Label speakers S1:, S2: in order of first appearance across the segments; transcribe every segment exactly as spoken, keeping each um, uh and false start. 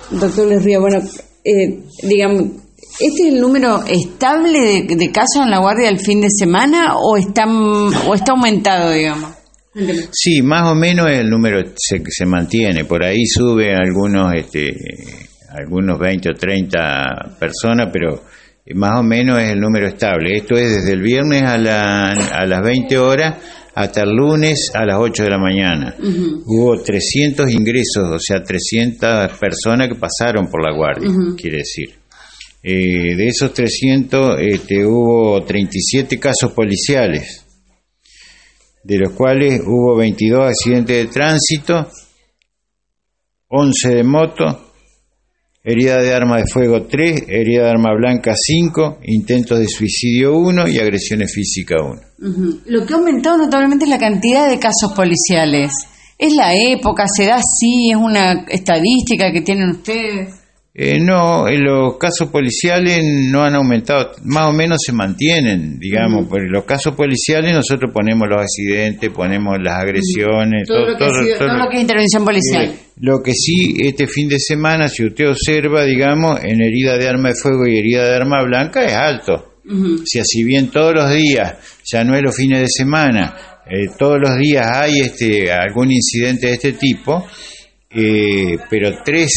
S1: Doctor Luis Ría, bueno, eh, digamos, ¿este es el número estable de, de casos en la guardia del fin de semana o está, o está aumentado, digamos?
S2: Sí, más o menos el número se, se mantiene, por ahí sube algunos, este, algunos veinte o treinta personas, pero más o menos es el número estable. Esto es desde el viernes a, la, a las veinte horas hasta el lunes a las ocho de la mañana. Uh-huh. Hubo trescientos ingresos, o sea, trescientas personas que pasaron por la guardia, uh-huh. quiere decir. Eh, de esos trescientos este, hubo treinta y siete casos policiales, de los cuales hubo veintidós accidentes de tránsito, once de moto, herida de arma de fuego tres, herida de arma blanca cinco, intentos de suicidio uno y agresiones físicas uno.
S1: Uh-huh. Lo que ha aumentado notablemente es la cantidad de casos policiales. ¿Es la época? ¿Se da así? ¿Es una estadística que tienen ustedes?
S2: Eh, no, eh, los casos policiales no han aumentado, más o menos se mantienen, digamos, uh-huh. pero los casos policiales nosotros ponemos los accidentes, ponemos las agresiones,
S1: uh-huh. todo, todo, lo que todo, sido, todo, todo lo que es intervención policial.
S2: Eh, lo que sí, este fin de semana, si usted observa, digamos, en herida de arma de fuego y herida de arma blanca es alto. Uh-huh. O sea, si bien todos los días, ya no es los fines de semana, eh, todos los días hay este algún incidente de este tipo, eh, pero tres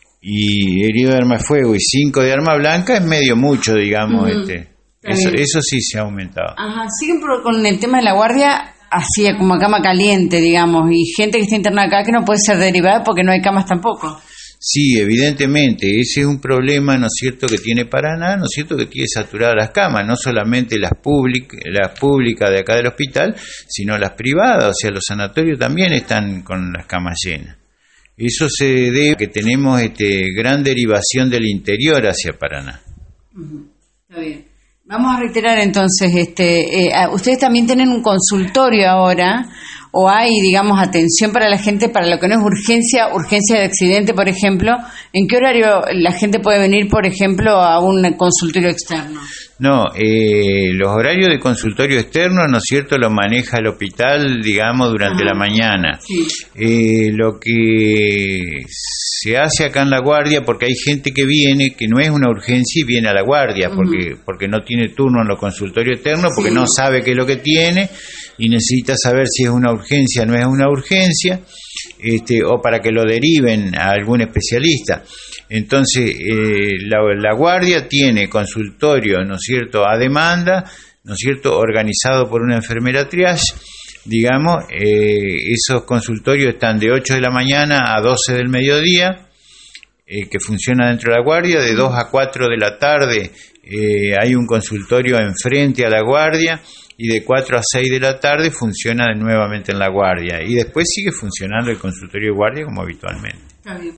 S2: y herido de arma de fuego y cinco de arma blanca es medio mucho, digamos. Uh-huh. este eso, eso sí se ha aumentado.
S1: Ajá, siguen por, con el tema de la guardia así como a cama caliente, digamos, y gente que está internada acá que no puede ser derivada porque no hay camas tampoco.
S2: Sí, evidentemente, ese es un problema, ¿no es cierto?, que tiene Paraná, ¿no es cierto?, que tiene saturadas las camas, no solamente las públicas, las públicas de acá del hospital, sino las privadas, o sea, los sanatorios también están con las camas llenas. Eso se debe a que tenemos este, gran derivación del interior hacia Paraná.
S1: Uh-huh. Está bien. Vamos a reiterar entonces, este, eh, ustedes también tienen un consultorio ahora, o hay, digamos, atención para la gente para lo que no es urgencia, urgencia de accidente, por ejemplo. ¿En qué horario la gente puede venir, por ejemplo, a un consultorio externo?
S2: No, eh, los horarios de consultorio externo, ¿no es cierto?, lo maneja el hospital, digamos, durante Ajá. la mañana. Sí. Eh, lo que se hace acá en la guardia, porque hay gente que viene, que no es una urgencia y viene a la guardia, uh-huh. porque porque no tiene turno en los consultorios externos, porque sí. no sabe qué es lo que tiene y necesita saber si es una urgencia o no es una urgencia, este, o para que lo deriven a algún especialista. Entonces, eh, la, la guardia tiene consultorio, ¿no es cierto?, a demanda, ¿no es cierto?, organizado por una enfermera triage, digamos, eh, esos consultorios están de ocho de la mañana a doce del mediodía, eh, que funciona dentro de la guardia, de dos a cuatro de la tarde eh, hay un consultorio enfrente a la guardia, y de cuatro a seis de la tarde funciona nuevamente en la guardia, y después sigue funcionando el consultorio de guardia como habitualmente.